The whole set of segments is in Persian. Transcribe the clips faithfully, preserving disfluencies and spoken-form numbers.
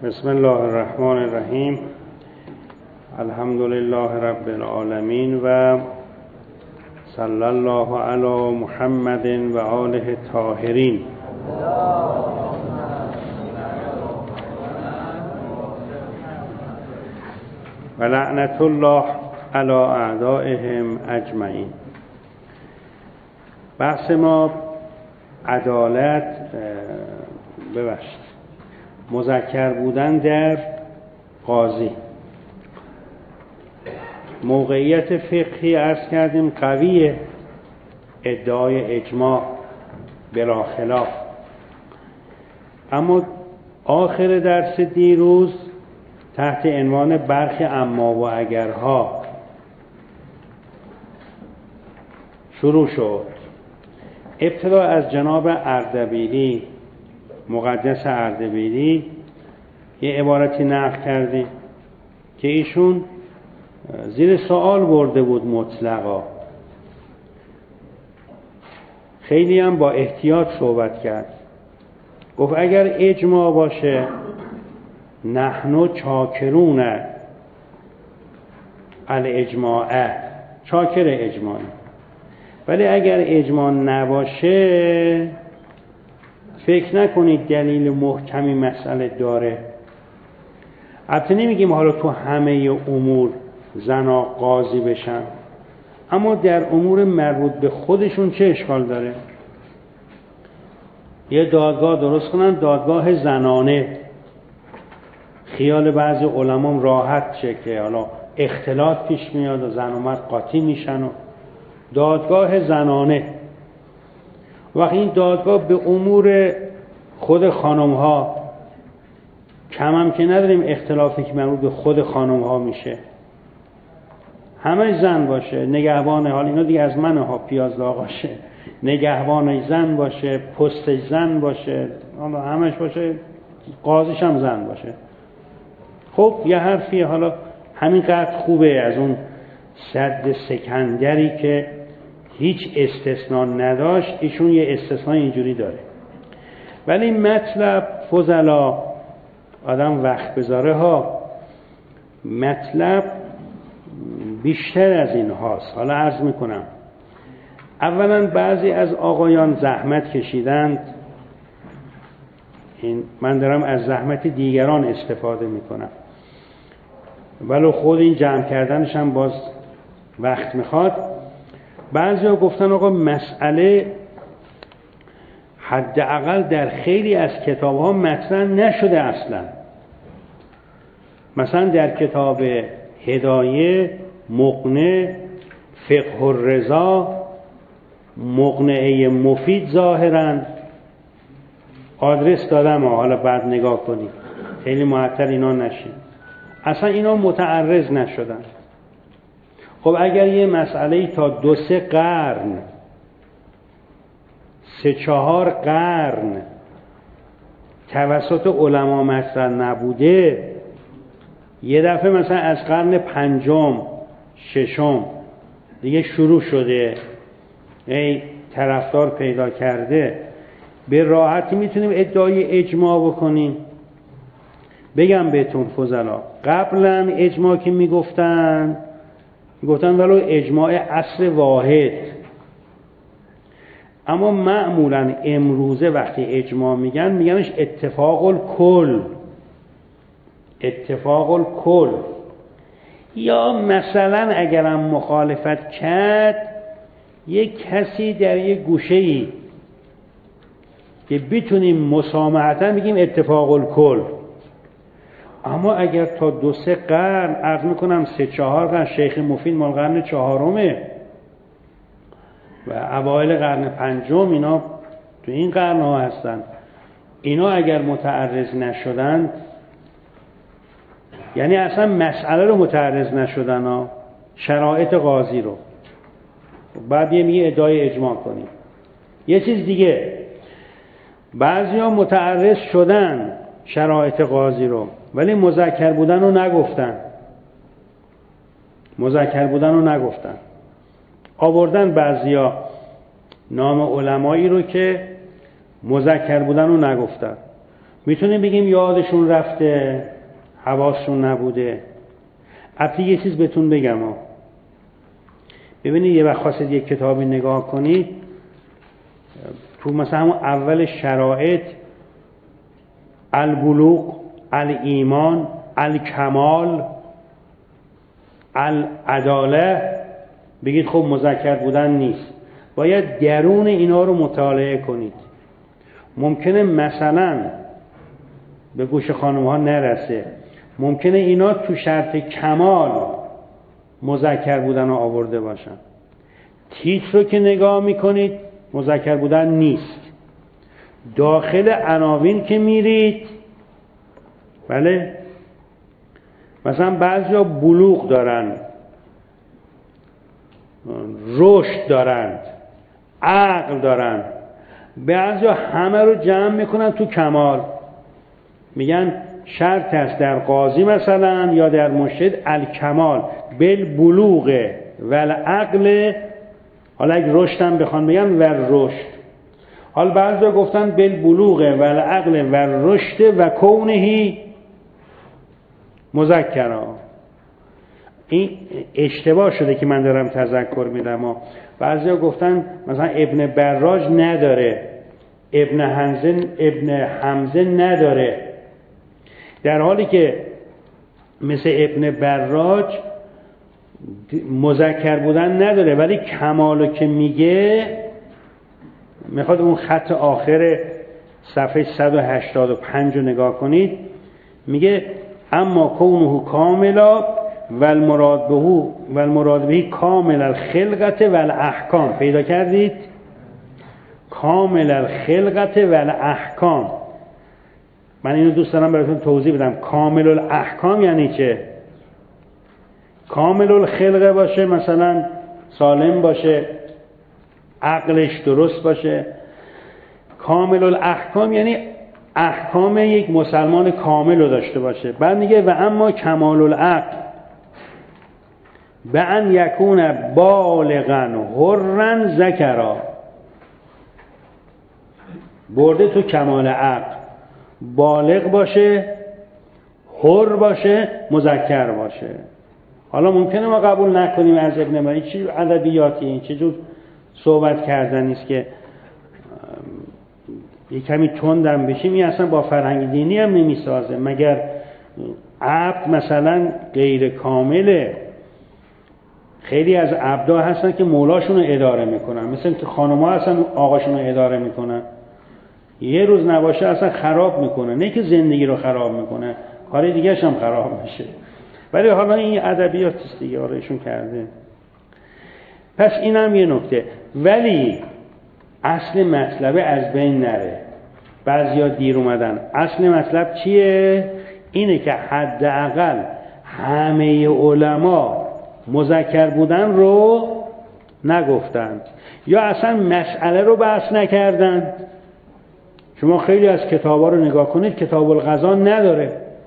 بسم الله الرحمن الرحیم. الحمد لله رب العالمین و صلی الله علی محمد و آله الطاهرین. و لعنت الله علی اعدائهم اجمعین. بحث ما عدالت ببخشید مذکر بودن در قاضی. موقعیت فقهی عرض کردیم قویه، ادعای اجماع بلا خلاف، اما آخر درس دیروز تحت عنوان برخی اما و اگرها شروع شد. ابتدا از جناب اردبیلی، مقدس اردبیلی، یه عبارتی نقل کرده که ایشون زیر سوال برده بود مطلقا، خیلی هم با احتیاط صحبت کرد. گفت اگر اجماع باشه نحنو چاکرون الاجماع، چاکر اجماعی، ولی اگر اجماع نباشه فکر نکنید دلیل محکمی مسئله داره. البته نمیگیم حالا تو همه امور زنا قاضی بشن، اما در امور مربوط به خودشون چه اشکال داره؟ یه دادگاه درست کنن، دادگاه زنانه. خیال بعضی علمام راحت شه که حالا اختلاط پیش میاد و زن و مرد قاطی میشن و دادگاه زنانه. وقتی این دادگاه به امور خود خانم ها، کم هم که نداریم اختلافی که مربوط به خود خانم ها میشه، همه زن باشه، نگهبان، حال اینا دیگه از منه ها، پیاز آقاشه، نگهبان زن باشه، پست زن باشه، حالا همش باشه، قاضیش هم زن باشه. خب یه حرفی حالا همینقدر خوبه از اون سد سکندری که هیچ استثناء نداشت، ایشون یه استثناء اینجوری داره. ولی مطلب فضلا آدم وقت بذاره ها، مطلب بیشتر از این هاست. حالا عرض میکنم. اولا بعضی از آقایان زحمت کشیدند، این من دارم از زحمت دیگران استفاده میکنم، ولی خود این جمع کردنش هم باز وقت میخواد. بعضی ها گفتن آقا مسئله حداقل در خیلی از کتاب ها مطرح نشده اصلا. مثلا در کتاب هدایه، مقنع، فقه الرضا، مقنعه مفید ظاهرا آدرس دادم، حالا بعد نگاه کنید خیلی معطل اینا نشین، اصلا اینا متعرض نشدن. خب اگر یه مسئله تا دو سه قرن، سه چهار قرن توسط علما مطرح نبوده، یه دفعه مثلا از قرن پنجم ششم دیگه شروع شده، ای طرفدار پیدا کرده، به راحتی میتونیم ادعای اجماع بکنیم. بگم بهتون فضلا، قبلا اجماع که میگفتن میگفتن ولو اجماع اصل واحد، اما معمولا امروزه وقتی اجماع میگن میگنش اتفاق الکل، اتفاق الکل. یا مثلا اگرم مخالفت کرد یک کسی در یک گوشه‌ای که بتونیم مسامحتا بگیم اتفاق الکل. اما اگر تا دو سه قرن، عرض میکنم سه چهار قرن، شیخ مفید مال قرن چهارمه و اوایل قرن پنجم، اینا تو این قرن ها هستن، اینا اگر متعرض نشدن، یعنی اصلا مسئله رو متعرض نشدن ها، شرایط قاضی رو، بعد یه میگه ادعای اجماع کنیم. یه چیز دیگه، بعضی ها متعرض شدن شرایط قاضی رو ولی مذکر بودن رو نگفتن، مذکر بودن رو نگفتن. آوردن بعضی ها نام علمایی رو که مذکر بودن رو نگفتن. میتونیم بگیم یادشون رفته، حواسشون نبوده. البته یه چیز بهتون بگم ها. ببینید یه وقت خواستید یک کتابی نگاه کنید، تو مثلا همون اول شرایط البلوغ، الایمان، الکمال، العداله، بگید خب مذکر بودن نیست. باید درون اینا رو مطالعه کنید. ممکنه مثلا به گوش خانم ها نرسه، ممکنه اینا تو شرط کمال مذکر بودن رو آورده باشن. تیتر رو که نگاه میکنید مذکر بودن نیست. داخل عناوین که میرید، بله، مثلا بعضیا بلوغ دارن، رشد دارند، عقل دارن، بعضیا همه رو جمع میکنن تو کمال، میگن شرط است در قاضی مثلا یا در مرشد الکمال بالبلوغ والعقل. حالا اگه رشدم بخوان بگن و رشد. حالا بعضیا گفتن بالبلوغ والعقل و رشد و کونهی مذکرا. این اشتباه شده که من دارم تذکر میدم. بعضیا گفتن مثلا ابن براج نداره، ابن حمزه ابن حمزه نداره، در حالی که مثل ابن براج مذکر بودن نداره، ولی کمالو که میگه، میخواد اون خط آخر صفحه صد و هشتاد و پنج رو نگاه کنید، میگه اما کونه کاملا والمراد به والمراد به کامل الخلقت والاحکام. پیدا کردید؟ کامل الخلقت والاحکام. من اینو دوست دارم براتون توضیح بدم. کامل الاحکام یعنی چه؟ کامل الخلقه باشه، مثلا سالم باشه، عقلش درست باشه. کامل الاحکام یعنی احکام یک مسلمان کامل رو داشته باشه. بعد میگه و اما کمال العقل به ان یکون بالغا حرا ذکرا. برده تو کمال عقل، بالغ باشه، حر باشه، مذکر باشه. حالا ممکنه ما قبول نکنیم از ابن مایی چی ادبیاتی، این چه جور صحبت کردن نیست که یه کمی تندم بشیم. این اصلا با فرهنگ دینی هم نمیسازه. مگر عبد مثلا غیر کامله؟ خیلی از عبدا هستن که مولاشون رو اداره میکنن، مثل که خانم‌ها هستن آقاشون رو اداره میکنن. یه روز نباشه اصلا خراب میکنه، نه که زندگی رو خراب میکنه، کار دیگه هم خراب میشه. ولی حالا این ادبیات است دیگه، آرایشون کرده. پس اینم یه نکته. ولی اصل مطلب از بین نره. بعضیا دیر اومدن. اصل مطلب چیه؟ اینه که حداقل همه علما مذکر بودن رو نگفتند یا اصلا مسئله رو بحث نکردند. شما خیلی از کتابا رو نگاه کنید، کتاب الغذا نداره.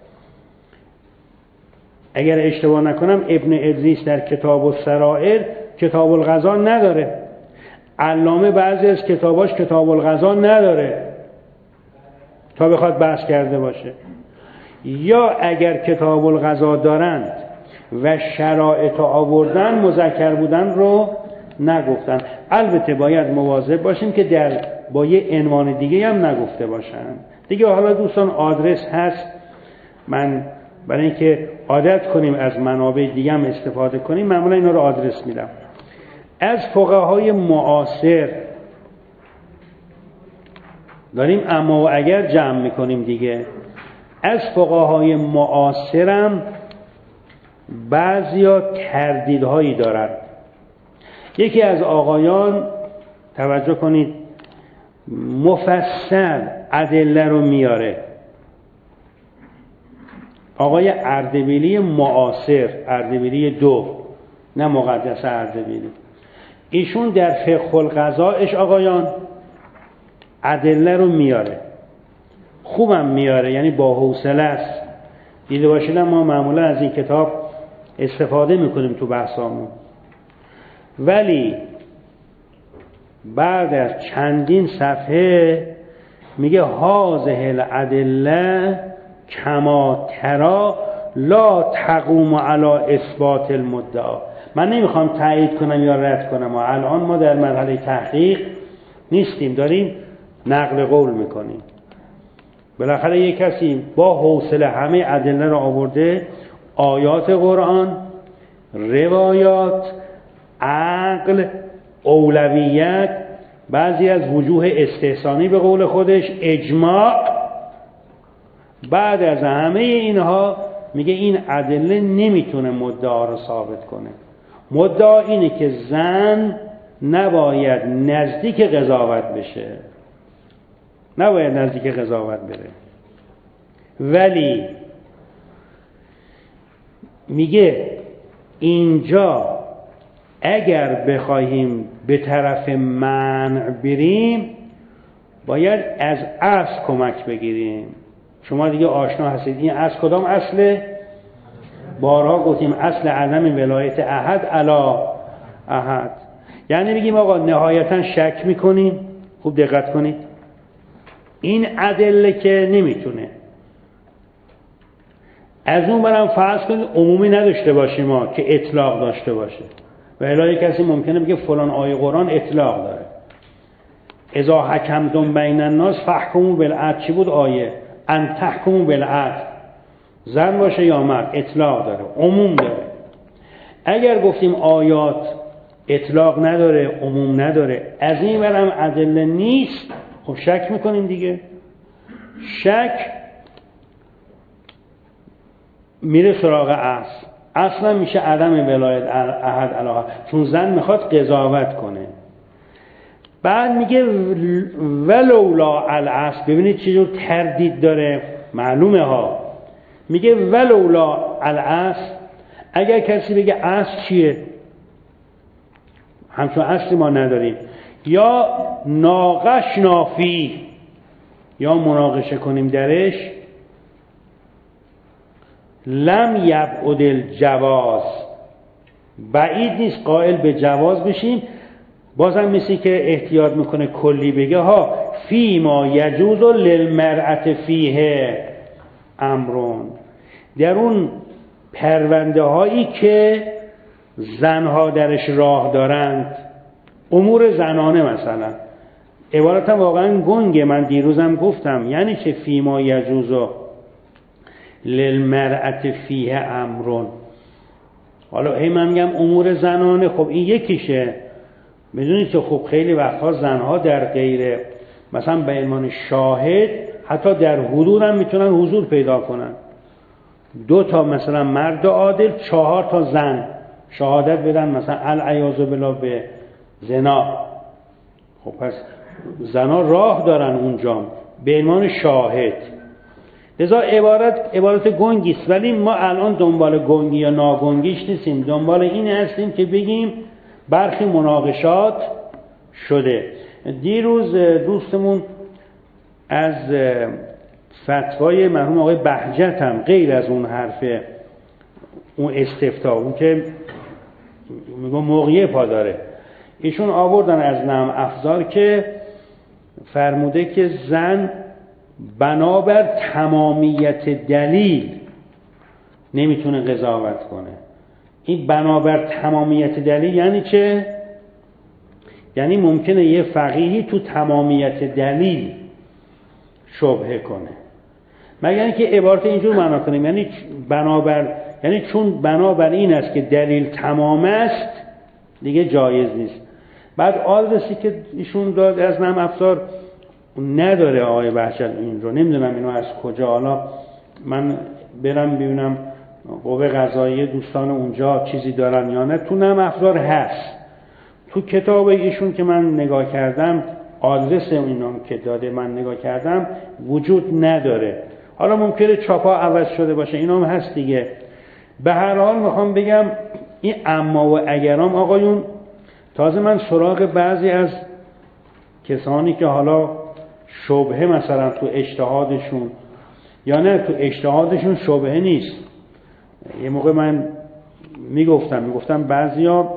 اگر اشتباه نکنم ابن ادریس در کتاب السرائر کتاب الغذا نداره. علامه بعضی از کتاباش کتاب الغذا نداره تا بخواد بحث کرده باشه. یا اگر کتاب الغذا دارند و شرایط آوردن، مذکر بودن رو نگفتن. البته باید مواظب باشیم که در با یه عنوان دیگه هم نگفته باشن دیگه. حالا دوستان آدرس هست، من برای اینکه عادت کنیم از منابع دیگه هم استفاده کنیم معمولا اینا رو آدرس میدم. از فقهای معاصر داریم اما و اگر جمع میکنیم دیگه. از فقهای معاصرم بعضیا تردیدهایی دارن. یکی از آقایان، توجه کنید، مفصل ادله رو میاره. آقای اردبیلی معاصر، اردبیلی دو، نه مقدس اردبیلی، ایشون در فقه القضایش آقایان ادله رو میاره، خوبم میاره، یعنی با حوصله است. دیده باشید ما معمولا از این کتاب استفاده میکنیم تو بحثامون، ولی بعد از چندین صفحه میگه هذه الادله کما ترى لا تقوم علی اثبات المدعا. من نمیخوام تایید کنم یا رد کنم، و الان ما در مرحله تحقیق نیستیم، داریم نقل قول میکنیم. بالاخره یک کسی با حوصله همه ادله را آورده، آیات قرآن، روایات، عقل، اولویت، بعضی از وجوه استحسانی به قول خودش، اجماع. بعد از همه اینها میگه این ادله نمیتونه مدعا رو ثابت کنه. مدعا اینه که زن نباید نزدیک قضاوت بشه، نباید نزدیک قضاوت بره. ولی میگه اینجا اگر بخواهیم به طرف منع بریم باید از اصل کمک بگیریم. شما دیگه آشنا هستید این اصل کدام اصله؟ بارها گفتیم اصل عدم ولایت احد علی احد. یعنی میگیم آقا نهایتا شک میکنیم. خوب دقت کنید، این ادله که نمیتونه، از اون برم فرض کنید عمومی نداشته باشیم ما که اطلاق داشته باشه. و الی کسی ممکنه بگه فلان آیه قرآن اطلاق داره، اذا حکمتم بین الناس فاحکموا بالعدل. چی بود آیه؟ ان تحکموا بالعدل. زن باشه یا مرد اطلاق داره، عموم داره. اگر گفتیم آیات اطلاق نداره، عموم نداره، از این برم ادله نیست، خب شک میکنیم دیگه. شک میره سراغ اصل. اصلا میشه عدم ولایت احد علی احد، چون زن میخواد قضاوت کنه. بعد میگه ولولا الاصل. ببینید چجور تردید داره، معلومه ها. میگه ولولا الاصل، اگر کسی بگه اصل چیه، همچون اصلی ما نداریم، یا ناقش نافی، یا مناقشه کنیم درش، لم یبعد الجواز، بعید نیست قائل به جواز بشیم. بازم مثلی که احتیاط میکنه کلی بگه ها فی ما یجوز للمرأة فیه امرون، در اون پرونده هایی که زنها درش راه دارند، امور زنانه مثلا. عبارتم واقعا گنگه، من دیروزم گفتم یعنی چه فی ما یجوز للمرأة فیه امرون. حالا هی من میگم امور زنانه، خب این یکیشه. میدونید که خب خیلی وقتها زنها در غیر مثلا به عنوان شاهد حتی در حضور هم میتونن حضور پیدا کنن. دو تا مثلا مرد عادل، چهار تا زن شهادت بدن مثلا العیاذ بالله به زنا. خب پس زنا راه دارن اونجا به عنوان شاهد. لذا عبارت عبارت گنگی است، ولی ما الان دنبال گنگی یا ناگنگیش نیستیم، دنبال این هستیم که بگیم برخی مناقشات شده. دیروز دوستمون از فتوای مرحوم آقای بهجت هم غیر از اون حرف اون استفتاء، اون که میگم موقعیه پا داره، ایشون آوردن از نعم افزار که فرموده که زن بنابر تمامیت دلیل نمیتونه قضاوت کنه. این بنابر تمامیت دلیل یعنی چه؟ یعنی ممکنه یه فقیهی تو تمامیت دلیل شبهه کنه، مگر اینکه عبارت اینجور معنا کنیم یعنی بنابر، یعنی چون بنابر این است که دلیل تمام است دیگه جایز نیست. بعد آدرسی که ایشون داد از نعم افزار نداره آقای بهجت این رو، نمیدونم اینو از کجا، حالا من برم ببینم قوه قضاییه دوستان اونجا چیزی دارن یا نه. تو نعم افزار هست، تو کتاب ایشون که من نگاه کردم آدرس اینام که داده من نگاه کردم وجود نداره. حالا ممکنه چاپا عوض شده باشه، اینام هست دیگه. به هر حال میخوام بگم این اما و اگرام آقایون، تازه من سراغ بعضی از کسانی که حالا شبهه مثلا تو اجتهادشون یا نه تو اجتهادشون شبهه نیست، یه موقع من میگفتم میگفتم بعضیا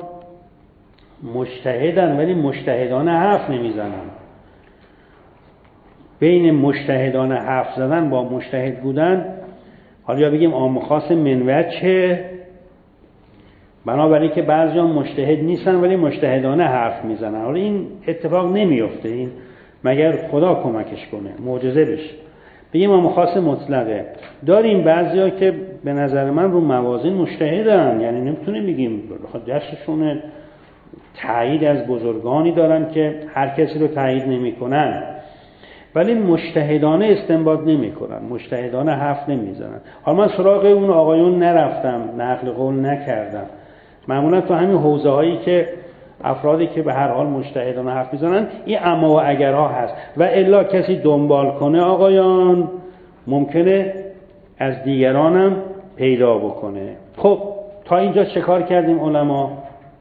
مجتهدن ولی مجتهدانه حرف نمیزنن. بین مجتهدان حرف زدن با مجتهد بودن، حالا یا بگیم عام خاص من وجه، بنابراین که بعضی‌ها مجتهد نیستن ولی مجتهدانه حرف میزنن. حالا این اتفاق نمیفته، این مگر خدا کمکش کنه معجزه بشه. بگیم عام خاص مطلقه. داریم بعضی‌ها که به نظر من رو موازین مجتهدن، یعنی نمیتونیم بگیم دستشون تایید از بزرگانی دارن که هر کسی رو تایید نمیکنن، ولی مجتهدانه استنباط نمیکنن، مجتهدانه حرف نمیزنن. حالا من سراغ اون آقایون نرفتم، نقل قول نکردم. معمولا تو همین حوزه هایی که افرادی که به هر حال مجتهدانه حرف میزنن این اما و اگرها هست، و الا کسی دنبال کنه آقایان ممکنه از دیگرانم پیدا بکنه. خب تا اینجا چه کار کردیم علما؟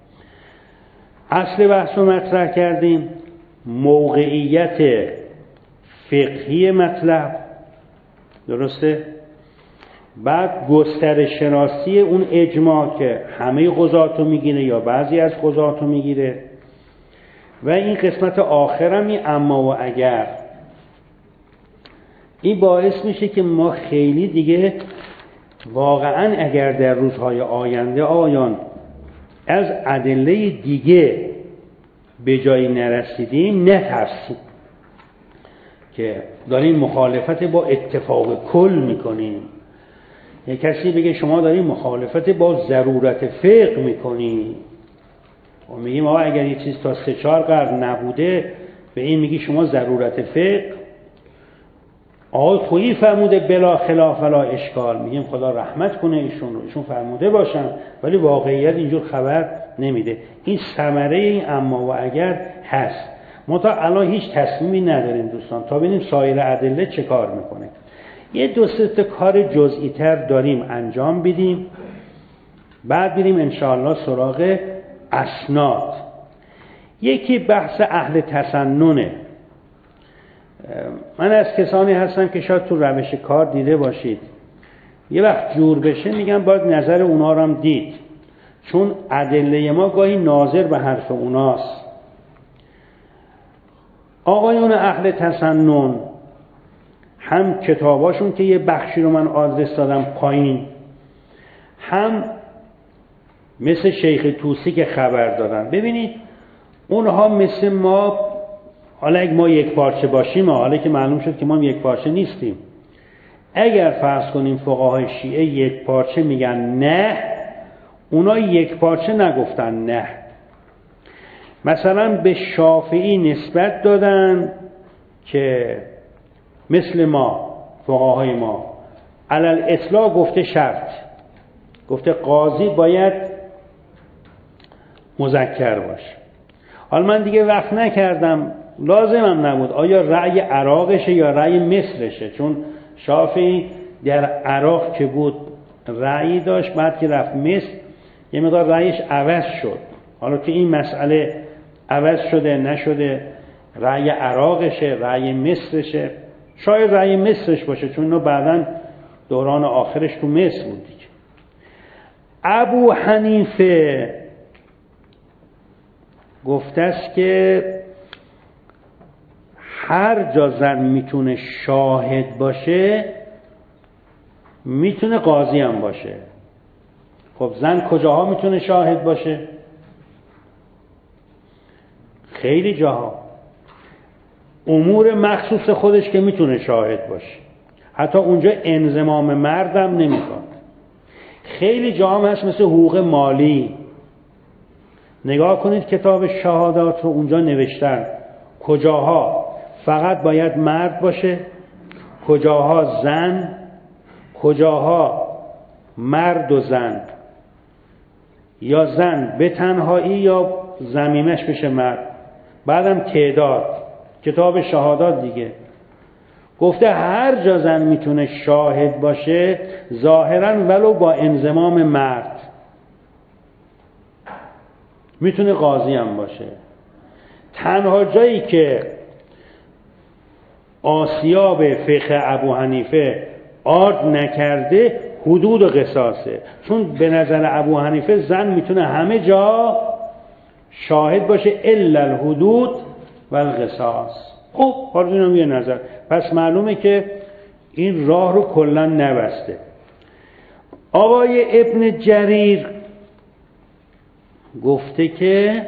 اصل بحث رو مطرح کردیم، موقعیت فقهی مطلب، درسته؟ بعد گسترش شناسی اون اجماع که همه قضات رو میگیره یا بعضی از قضات رو میگیره، و این قسمت آخرم این اما و اگر. این باعث میشه که ما خیلی دیگه واقعا اگر در روزهای آینده آیان از ادله دیگه به جایی نرسیدیم نترسیم که داریم مخالفت با اتفاق کل میکنیم. یک کسی بگه شما داریم مخالفت با ضرورت فقه میکنی، و میگیم آقا اگر یه چیز تا سه چهار قرن نبوده به این میگی شما ضرورت فقه. آقای خویی فرموده بلا خلاف ولا اشکال، میگیم خدا رحمت کنه ایشون رو، ایشون فرموده باشن، ولی واقعیت اینجور خبر نمیده. این ثمره این اما و اگر هست. ما تا الان هیچ تصمیمی نداریم دوستان تا ببینیم سایر ادله چه کار میکنه. یه دو سه تا کار جزئی تر داریم انجام بدیم، بعد بریم انشاءالله سراغ اسناد. یکی بحث اهل تسننه. من از کسانی هستم که شاید تو روش کار دیده باشید، یه وقت جور بشه میگم باید نظر اونا رو هم دید، چون ادله ما گاهی ناظر به حرف اوناست. آقایون اهل تسنن هم کتاباشون که یه بخشی رو من آدرس دادم پایین، هم مثل شیخ توسی که خبر دادن. ببینید اونها مثل ما، حالا اگه ما یک پارچه باشیم، حالا که معلوم شد که ما یک پارچه نیستیم، اگر فرض کنیم فقهای شیعه یک پارچه میگن نه، اونا یک پارچه نگفتن نه. مثلا به شافعی نسبت دادن که مثل ما فقهای ما علل اطلاق گفته شرط، گفته قاضی باید مذکر باشه. حالا من دیگه وقت نکردم، لازمم نبود آیا رأی عراقشه یا رأی مصرشه، چون شافعی در عراق که بود رأی داشت، بعد که رفت مصر یه مقدار رأیش عوض شد. حالا که این مسئله عوض شده نشده، رأی عراقشه رأی مصرشه، شاید رأی مصرش باشه چون اینو بعداً دوران آخرش تو مصر بود دیگه. ابو حنیفه گفته است که هر جا زن میتونه شاهد باشه میتونه قاضی هم باشه. خب زن کجاها میتونه شاهد باشه؟ خیلی جاها. امور مخصوص خودش که میتونه شاهد باشه، حتی اونجا انضمام مردم نمیخواد. خیلی جاها هست مثل حقوق مالی. نگاه کنید کتاب شهادات رو اونجا نوشتن کجاها فقط باید مرد باشه، کجاها زن، کجاها مرد و زن، یا زن به تنهایی یا ضمیمش بشه مرد. بعدم تعداد، کتاب شهادات دیگه گفته هر جا زن میتونه شاهد باشه ظاهرا ولو با انضمام مرد، میتونه قاضی هم باشه. تنها جایی که آسیاب فقه ابو حنیفه آرد نکرده حدود و قصاصه، چون به نظر ابو حنیفه زن میتونه همه جا شاهد باشه الا الحدود و القصاص. خب حالا اینم یه نظر. پس معلومه که این راه رو کلا نبسته. آقای ابن جریر گفته که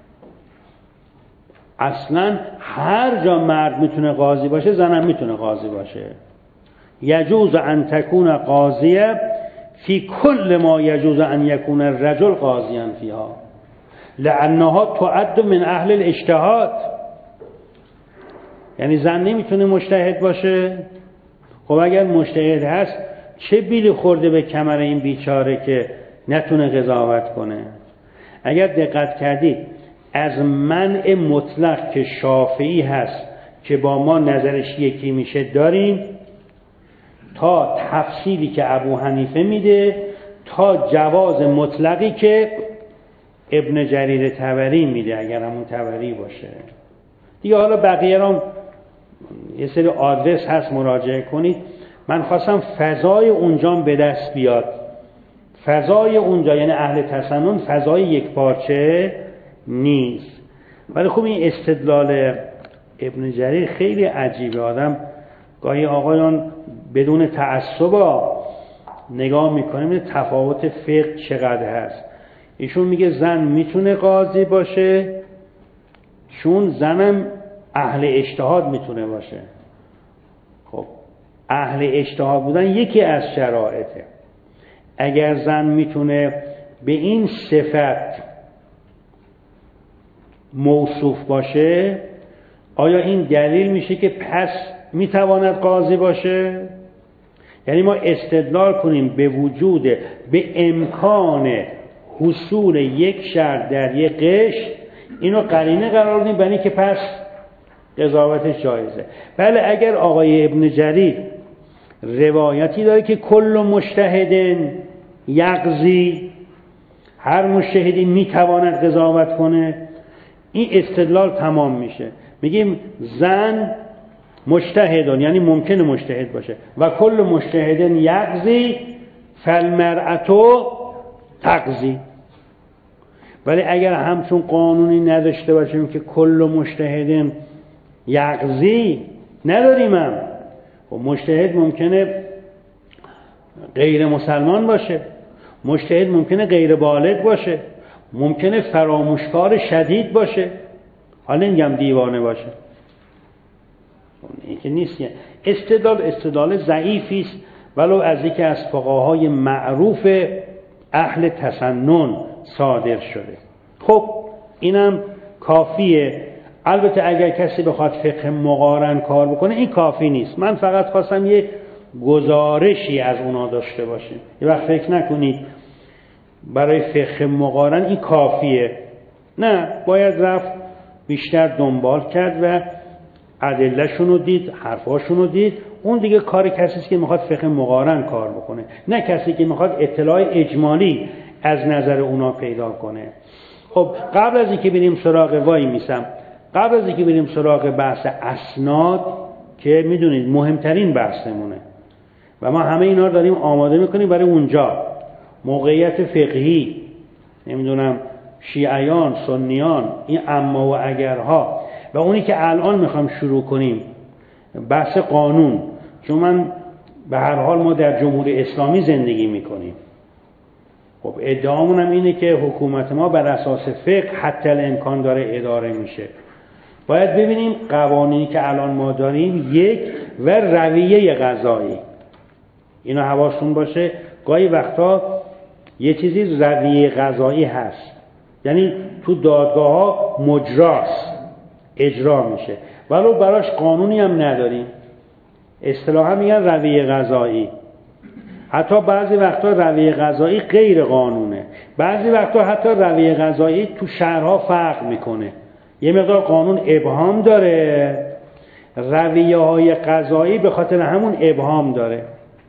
اصلا هر جا مرد میتونه قاضی باشه زنم میتونه قاضی باشه. یجوز ان تکون قاضیه فی کل ما یجوز ان یکون الرجل قاضیا فیها لانها تعد من اهل الاجتهاد. یعنی زن نمیتونه مجتهد باشه. خب اگر مجتهد هست چه بیلی خورده به کمر این بیچاره که نتونه قضاوت کنه؟ اگر دقت کردید از منع مطلق که شافعی هست که با ما نظرش یکی میشه داریم، تا تفصیلی که ابو حنیفه میده، تا جواز مطلقی که ابن جریر طبری میده اگر همون طبری باشه دیگه. حالا بقیه رو یه سری آدرس هست مراجعه کنید. من خواستم فضای اونجا به دست بیاد. فضای اونجا یعنی اهل تسنن فضای یک پارچه نیست. ولی خب این استدلال ابن جریر خیلی عجیبه. آدم گاهی آقایان بدون تعصب نگاه میکنه تفاوت فقه چقدر هست. ایشون میگه زن میتونه قاضی باشه چون زنم اهل اجتهاد میتونه باشه. خب اهل اجتهاد بودن یکی از شرایطه. اگر زن میتونه به این صفت موصوف باشه، آیا این دلیل میشه که پس میتواند قاضی باشه؟ یعنی ما استدلال کنیم به وجود، به امکان حصول یک شرط در یک قشر، اینو قرینه قرار بدیم برای که پس قضاوتش جایزه. بله اگر آقای ابن جریر روایتی داره که کل مجتهد یقضی، هر مجتهدی میتواند قضاوت کنه، این استدلال تمام میشه. میگیم زن مجتهدان یعنی ممکنه مجتهد باشه و کل مجتهد یقضی فالمرأة تقضی. ولی اگر همچون قانونی نداشته باشیم که کل مجتهد یقضی نداریم، هم و مجتهد ممکنه غیر مسلمان باشه، مجتهد ممکنه غیر بالغ باشه، ممکنه فراموشکار شدید باشه، حالا نمیگم دیوانه باشه. این که نیست. استدلال استدلال ضعیفی است ولو از یکی از فقهاهای معروف اهل تسنن صادر شده. خب اینم کافیه. البته اگر کسی بخواد فقه مقارن کار بکنه این کافی نیست. من فقط خواستم یه گزارشی از اونا داشته باشیم. یه وقت فکر نکنید برای فقه مقارن این کافیه. نه، باید رفت بیشتر دنبال کرد و ادله‌شون رو دید، حرفاشون رو دید. اون دیگه کار کسی است که میخواد فقه مقارن کار بکنه، نه کسی که میخواد اطلاع اجمالی از نظر اونا پیدا کنه. خب قبل از اینکه بریم سراغ وای میسم قبل از اینکه بریم سراغ بحث اسناد که میدونید مهمترین بحثمونه و ما همه اینا رو داریم آماده میکنیم برای اونجا، موقعیت فقهی، نمیدونم شیعیان، سنیان، این اما و اگرها، و اونی که الان میخوام شروع کنیم بحث قانون، چون من به هر حال ما در جمهوری اسلامی زندگی میکنیم. خب ادعامون هم اینه که حکومت ما بر اساس فقه حتی الامکان داره اداره میشه. باید ببینیم قوانینی که الان ما داریم یک و رویه قضایی، اینا حواستون باشه. گاهی وقتا یه چیزی رویه قضایی هست، یعنی تو دادگاه ها مجراست، اجرا میشه، ولو براش قانونی هم نداریم. اصطلاحا میگن رویه قضایی. حتی بعضی وقتا رویه قضایی غیر قانونه، بعضی وقتا حتی رویه قضایی تو شهرها فرق میکنه. یه مقدار قانون ابهام داره، رویه های قضایی به خاطر همون ابهام داره.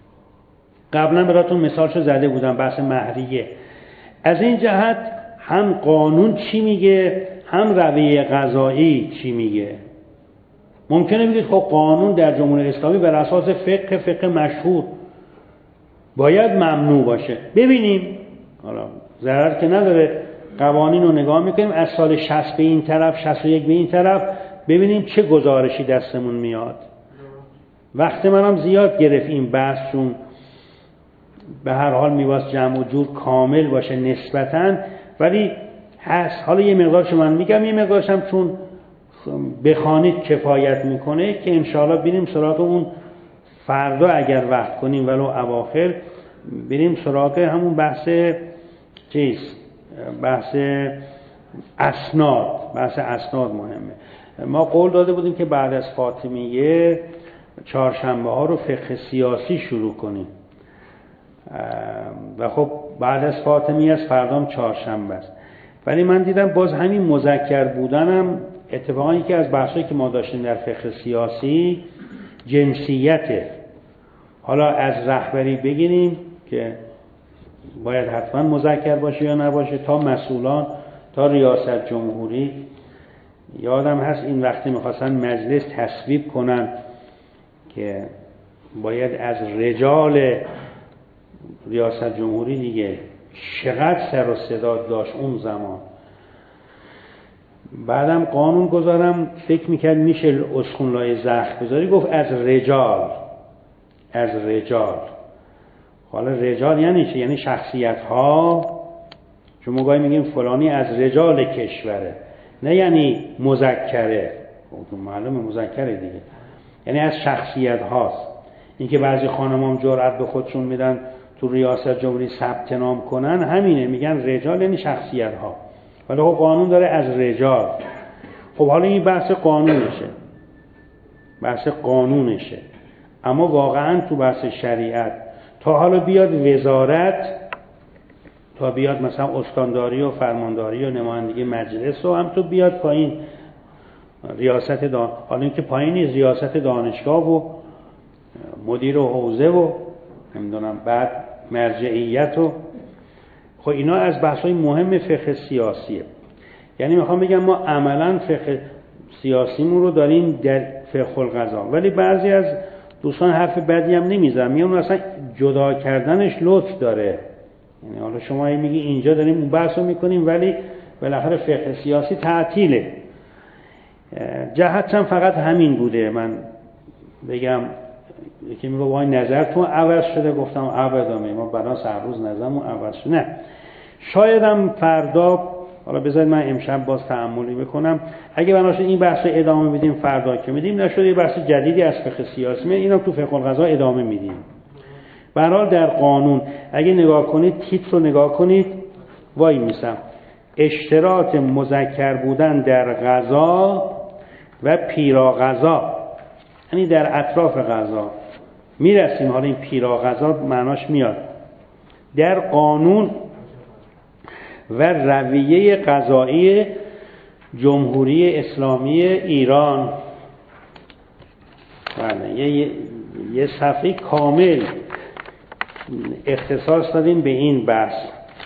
قبلا براتون مثالشو زده بودم، بحث مهریه. از این جهت هم قانون چی میگه هم رویه قضایی چی میگه. ممکنه بگید خب قانون در جمهوری اسلامی بر اساس فقه فقه مشهور باید ممنوع باشه. ببینیم، حالا ضرر که نداره، قوانین رو نگاه میکنیم از سال شصت به این طرف، شصت و یک به این طرف ببینیم چه گزارشی دستمون میاد. وقت منم زیاد گرفت این بحث، چون به هر حال میواست جمع و جور کامل باشه نسبتاً، ولی هست. حالا یه مقدارش من میگم، یه مقدارش هم چون بخوانید کفایت میکنه که انشاءالله بریم سراغ اون فردا اگر وقت کنیم ولو اواخر بریم سراغ همون بحث چیز، بحث اسناد. بحث اسناد مهمه. ما قول داده بودیم که بعد از فاطمیه چهارشنبه ها رو فقه سیاسی شروع کنیم و خب بعد از فاطمیه از فردام چهارشنبه است، ولی من دیدم باز همین مذکر بودنم اتفاقا یکی از بحثایی که ما داشتیم در فقه سیاسی جنسیته. حالا از رهبری بگیریم که باید حتما مذکر باشه یا نباشه، تا مسئولان، تا ریاست جمهوری. یادم هست این وقتی میخواستن مجلس تصویب کنن که باید از رجال ریاست جمهوری دیگه چقدر سر و صدا داشت اون زمان. بعدم قانون گذارم فکر میکرد میشه اسخونلای زخم گذاری، گفت از رجال، از رجال. حالا رجال یعنی چه؟ یعنی شخصیت ها. چون ما گاهی میگیم فلانی از رجال کشوره، نه یعنی مذکره، معلومه مذکره دیگه، یعنی از شخصیت هاست. این که بعضی خانمام جرأت به خودشون میدن تو ریاست جمهوری ثبت نام کنن، همینه، میگن رجال یعنی شخصیت ها. ولی خب قانون داره از رجال. خب حالا این بحث قانونشه، بحث قانونشه، اما واقعا تو بحث شریعت تا حالا بیاد وزارت، تا بیاد مثلا استانداری و فرمانداری و نمایندگی مجلس و هم تو بیاد پایین ریاست دان، حالا این که پایین نیست، ریاست دانشگاه و مدیر و حوزه و نمیدونم بعد مرجعیت و خب اینا از بحث‌های مهم فقه سیاسیه. یعنی میخوام بگم ما عملاً فقه سیاسیمون رو داریم در فقه القضا، ولی بعضی از دوستان حرف بدی هم نمیزنن، میگن اصلا جدا کردنش لطف داره. یعنی حالا شما میگی اینجا داریم اون بحث رو میکنیم ولی بالاخره فقه سیاسی تعطیله. جهت هم فقط همین بوده. من بگم یکی میگه وای نظرتون عوض شده، گفتم ابدا، ما بناس هر روز نظرمون عوض شده. نه، شاید هم فردا، حالا بذارید من امشب باز تأملی بکنم، اگه بناش این بحث ادامه میدیم فردا که میدیم، نشده یه بحث جدیدی از فقه سیاسی میاد، اینم تو فقه القضا ادامه میدیم. به هر حال در قانون اگه نگاه کنید، تیتر رو نگاه کنید، وای میسم اشتراط مذکر بودن در قضا و پیرا قضا، یعنی در اطراف قضا میرسیم. حالا این پیرا قضا معناش میاد در قانون و رویه قضایی جمهوری اسلامی ایران. بله، یه, یه صفحه کامل اختصاص دادیم به این بحث.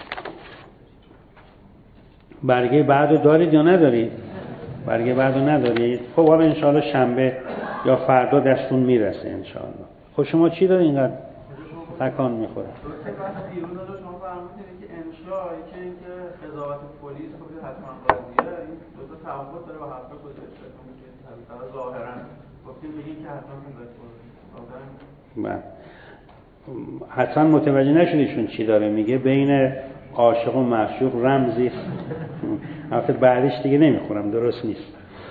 برگه بعدو دارید یا ندارید؟ برگه بعدو ندارید؟ خب حالا انشاءالله شنبه یا فردا دستون میرسه انشاءالله. خب شما چی دارید اینقدر تکان میخوره؟ که اینکه قضاوت پلیس خب حتما قاضیه، این دو تا تعارض داره با حرف گذشته که ظاهرا گفتیم میگیم که حتما بله. حتما متوجه نشدیشون چی داره میگه. بین عاشق و معشوق رمزی است. البته بعدش دیگه نمیخورم، درست نیست.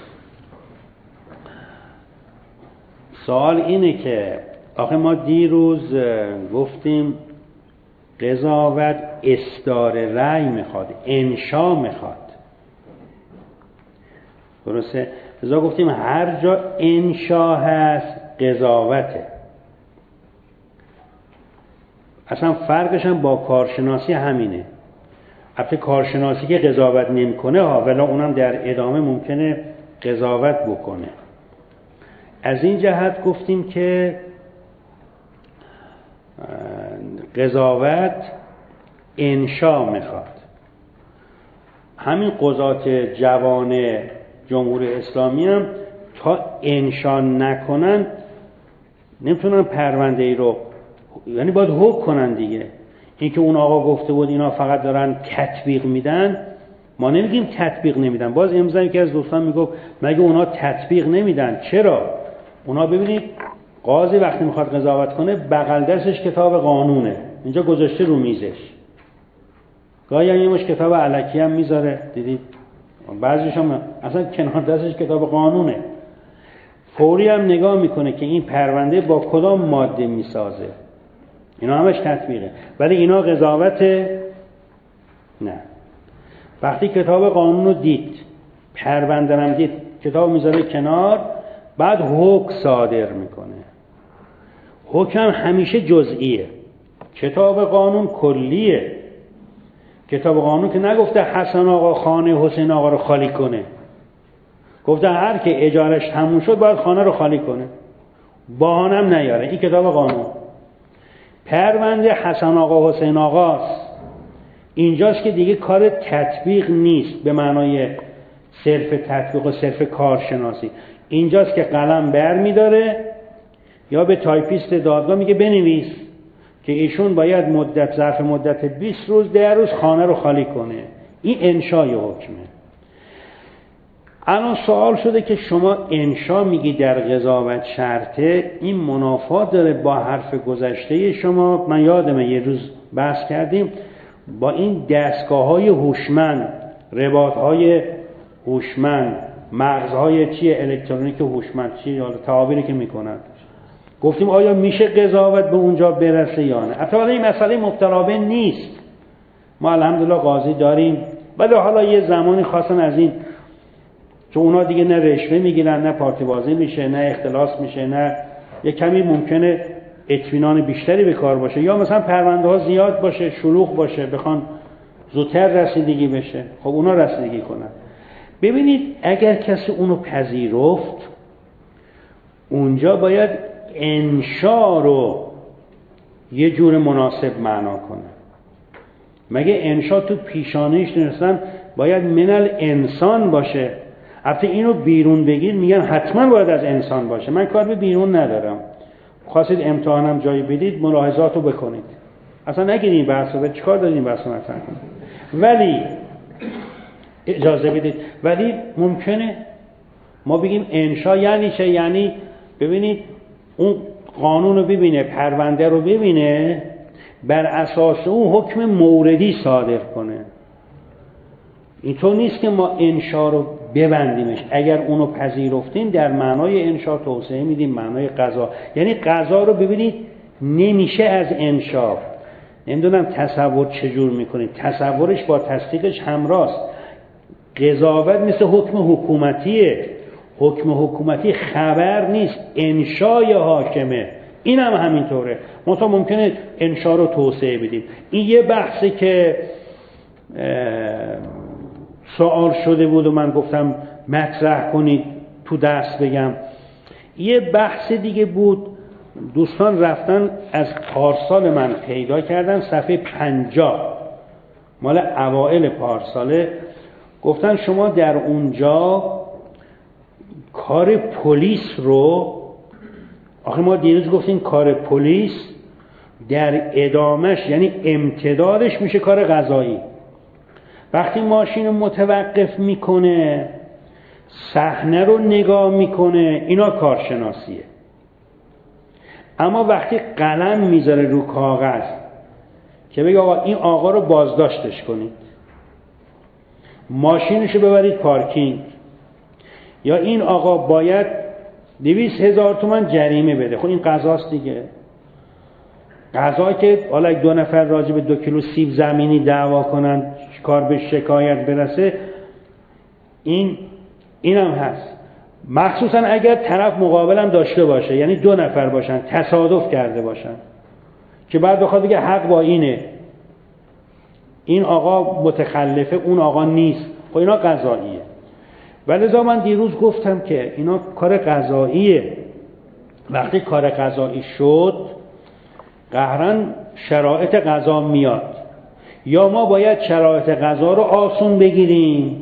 سوال اینه که آخه ما دیروز گفتیم قضاوت اصدار رأی میخواد، انشا میخواد، درسته؟ لذا گفتیم هر جا انشا هست قضاوته. اصلا فرقش هم با کارشناسی همینه. البته کارشناسی که قضاوت نمیکنه ها، ولی اونم در ادامه ممکنه قضاوت بکنه. از این جهت گفتیم که قضاوت انشا میخواد. همین قضات جوان جمهوری اسلامی هم تا انشا نکنن نمیتونن پرونده ای رو، یعنی باید حکم کنن دیگه. این که اون آقا گفته بود اینا فقط دارن تطبیق میدن، ما نمیگیم تطبیق نمیدن. باز امروز یکی از دوستان میگفت مگه اونا تطبیق نمیدن؟ چرا؟ اونا ببینید قاضی وقتی میخواد قضاوت کنه بغل دستش کتاب قانونه، اینجا گذاشته رو میزش. گاهی هم یه مش کتاب الکی هم میذاره، دیدید بعضیش هم اصلا کنار دستش کتاب قانونه. فوری هم نگاه میکنه که این پرونده با کدام ماده میسازه. اینا همش تطبیقه. ولی اینا قضاوت نه. وقتی کتاب قانون رو دید، پرونده هم دید، کتاب میذاره کنار، بعد حکم صادر میکنه. حکم همیشه جزئیه، کتاب قانون کلیه. کتاب قانون که نگفته حسن آقا خانه حسین آقا رو خالی کنه، گفته هر که اجارش تموم شد باید خانه رو خالی کنه، بهانم نیاره. این کتاب قانون. پرونده حسن آقا حسین آقاست، اینجاست که دیگه کار تطبیق نیست به معنای صرف تطبیق و صرف کارشناسی. اینجاست که قلم بر میداره یا به تایپیست دادگاه میگه بنویس که ایشون باید مدت ظرف مدت بیست روز ده روز خانه رو خالی کنه. این انشای حکمه. الان سوال شده که شما انشا میگی در قضاوت شرطه، این منافات داره با حرف گذشته شما. من یادمه یه روز بحث کردیم با این دستگاه‌های هوشمند، رباط‌های هوشمند، مغزهای چیه الکترونیک هوشمند چیه، حالا تعابیری که میکنن، گفتیم آیا میشه قضاوت به اونجا برسه یا نه. البته این مسئله مبتلا به نیست، ما الحمدلله قاضی داریم، ولی حالا یه زمانی خواستن از این که اونا دیگه نه رشوه میگیرن، نه پارتی بازی میشه، نه اختلاس میشه، نه یه کمی ممکنه اطمینان بیشتری به کار باشه، یا مثلا پرونده ها زیاد باشه، شلوغ باشه، بخوان زودتر رسیدگی بشه، خب اونا رسیدگی کنن. ببینید اگر کسی اونو پذیرفت، اونجا باید انشا رو یه جور مناسب معنا کنه. مگه انشا تو پیشانیش نرسن باید منل انسان باشه؟ البته اینو بیرون بگیر میگن حتما باید از انسان باشه. من کار به بیرون ندارم، خواستید امتحانم جایی بدید ملاحظاتو بکنید، اصلا نگیرین بحث رو، چیکار دارین بحث رو مطرح کنید، ولی اجازه بدید. ولی ممکنه ما بگیم انشا یعنی چه؟ یعنی ببینید اون قانون رو ببینه، پرونده رو ببینه، بر اساس اون حکم موردی صادر کنه. اینطور نیست که ما انشا رو ببندیمش. اگر اونو پذیرفتیم در معنای انشا توسعه میدیم، معنای قضا. یعنی قضا رو ببینید نمیشه از انشا، نمیدونم تصور چجور میکنید، تصورش با تصدیقش همراست. قضاوت مثل حکم حکومتیه، حکم حکومتی خبر نیست، انشای حاکمه. این هم همینطوره. ما ممکنه انشا رو توسعه بدیم. این یه بحثی که سوال شده بود و من گفتم مطرح کنید تو درس بگم. یه بحث دیگه بود، دوستان رفتن از پارسال من پیدا کردن صفحه پنجاه مال اوائل پارساله، گفتن شما در اونجا کار پلیس رو، آخه ما دیروز گفتیم کار پلیس در ادامش یعنی امتدادش میشه کار قضایی. وقتی ماشین رو متوقف میکنه، صحنه رو نگاه میکنه، اینا کارشناسیه. اما وقتی قلم میذاره رو کاغذ که بگه آقا این آقا رو بازداشتش کنید، ماشینشو ببرید پارکینگ، یا این آقا باید دویست هزار تومان جریمه بده، خب این قضاست دیگه. قضا که حالا دو نفر راجع به دو کیلو سیب زمینی دعوا کنن، کار به شکایت برسه، این اینم هست. مخصوصا اگر طرف مقابلم داشته باشه، یعنی دو نفر باشن تصادف کرده باشن که بعد بخواد بگه حق با اینه، این آقا متخلفه اون آقا نیست، خب اینا قضاییه. ولذا من دیروز گفتم که اینا کار قضاییه. وقتی کار قضایی شد قهرن شرایط قضا میاد، یا ما باید شرایط قضا رو آسون بگیریم،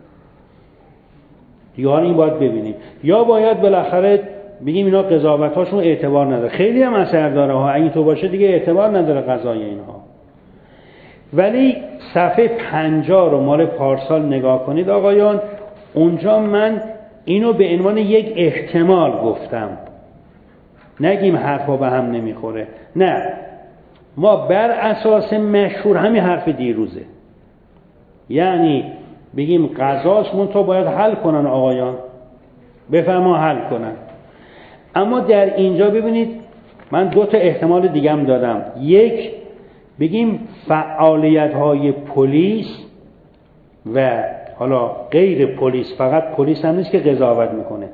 یا این باید ببینیم، یا باید بالاخره بگیم اینا قضاوتاشون اعتبار نداره. خیلی هم اثر داره ها، اگه تو باشه دیگه اعتبار نداره قضای اینها. ولی صفحه پنجاه رو مال پارسال نگاه کنید آقایان، اونجا من اینو به عنوان یک احتمال گفتم، نگیم حرفا به هم نمیخوره، نه، ما بر اساس مشهور همین حرف دیروزه، یعنی بگیم قضاست منتها باید حل کنن آقایان، بفرما حل کنن. اما در اینجا ببینید من دو تا احتمال دیگم دادم، یک بگیم فعالیت های پلیس و حالا غیر پلیس، فقط پلیس هم نیست که قضاوت میکنه،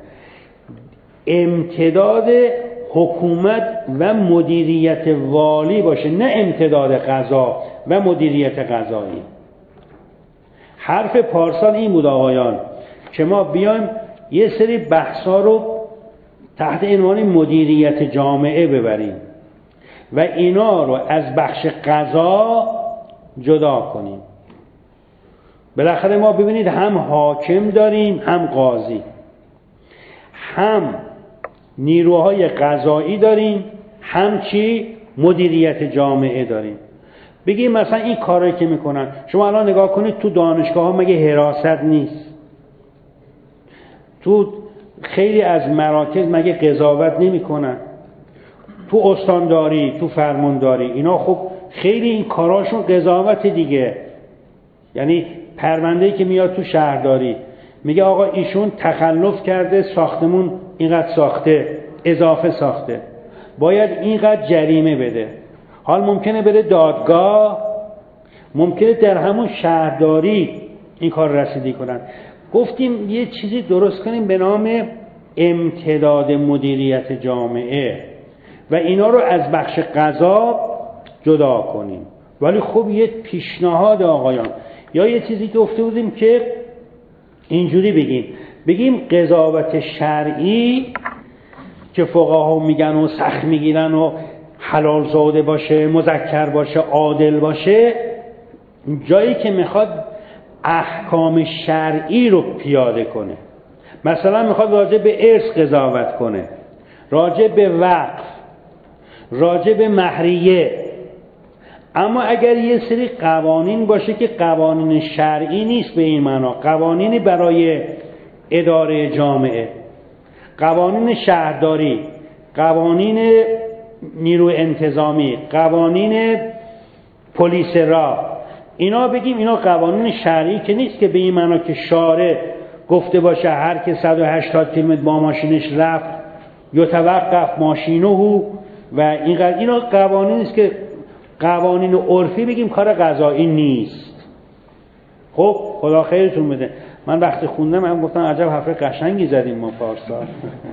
امتداد حکومت و مدیریت والی باشه، نه امتداد قضا و مدیریت قضایی. حرف پارسال این بود آقایان که ما بیایم یه سری بحثا رو تحت عنوان مدیریت جامعه ببریم و اینا رو از بخش قضا جدا کنیم. بالاخره ما ببینید هم حاکم داریم، هم قاضی، هم نیروهای قضایی داریم، هم چی؟ مدیریت جامعه داریم. بگیم مثلا این کارایی که میکنن، شما الان نگاه کنید تو دانشگاه ها مگه حراست نیست؟ تو خیلی از مراکز مگه قضاوت نمیکنن؟ تو استانداری، تو فرمانداری، اینا خب خیلی این کاراشون قضاوت دیگه. یعنی پرونده‌ای که میاد تو شهرداری میگه آقا ایشون تخلف کرده، ساختمون اینقدر ساخته، اضافه ساخته، باید اینقدر جریمه بده. حال ممکنه بره دادگاه، ممکنه در همون شهرداری این کار رسیدگی کنن. گفتیم یه چیزی درست کنیم به نام امتداد مدیریت جامعه و اینا رو از بخش قضا جدا کنیم. ولی خب یه پیشنهاد آقایان، یا یه چیزی که گفته بودیم که اینجوری بگیم بگیم قضاوت شرعی که فقها میگن و سخت میگیرن و حلال زاده باشه، مذکر باشه، عادل باشه، جایی که میخواد احکام شرعی رو پیاده کنه، مثلا میخواد راجع به ارث قضاوت کنه، راجع به وقف، راجع به مهریه، اما اگر یه سری قوانین باشه که قوانین شرعی نیست به این معنا، قوانینی برای اداره جامعه، قوانین شهرداری، قوانین نیرو انتظامی، قوانین پلیس راه، اینا بگیم اینا قوانین شرعی که نیست که به این معنا که شارع گفته باشه هر که صد و هشتاد کیلومتر با ماشینش رفت یتوقف ماشینه و این اینا قوانین نیست که قوانین عرفی بگیم کار قضایی نیست. خب خدا خیرتون بده. من وقتی خوندم من گفتم عجب حرف قشنگی زدیم ما پارسال.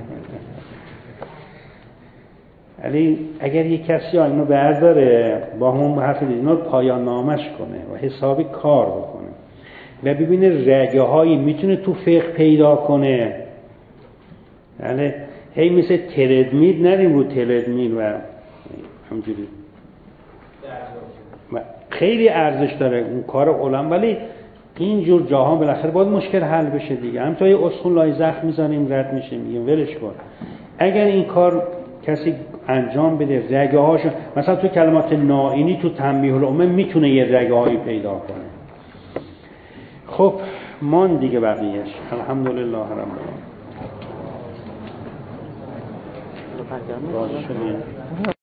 ولی اگر یک کسی اینو برداره با همون حرف اینو پایان نامش کنه و حسابی کار بکنه و ببینه رگه هایی میتونه تو فقه پیدا کنه، یعنی هی مثل تردمیل نریم رو تردمیل و همجوری خیلی ارزش داره اون کار علم، ولی اینجور جاها بالاخره باید مشکل حل بشه دیگه. هم تا یه اسخون لای زخم میزنیم رد میشه، میگیم ولش کن. اگر این کار کسی انجام بده رگه هاشو، مثلا تو کلمات نائینی تو تنبیه الامه میتونه یه رگه هایی پیدا کنه. خب مان دیگه بقیهش. الحمدلله رب العالمین.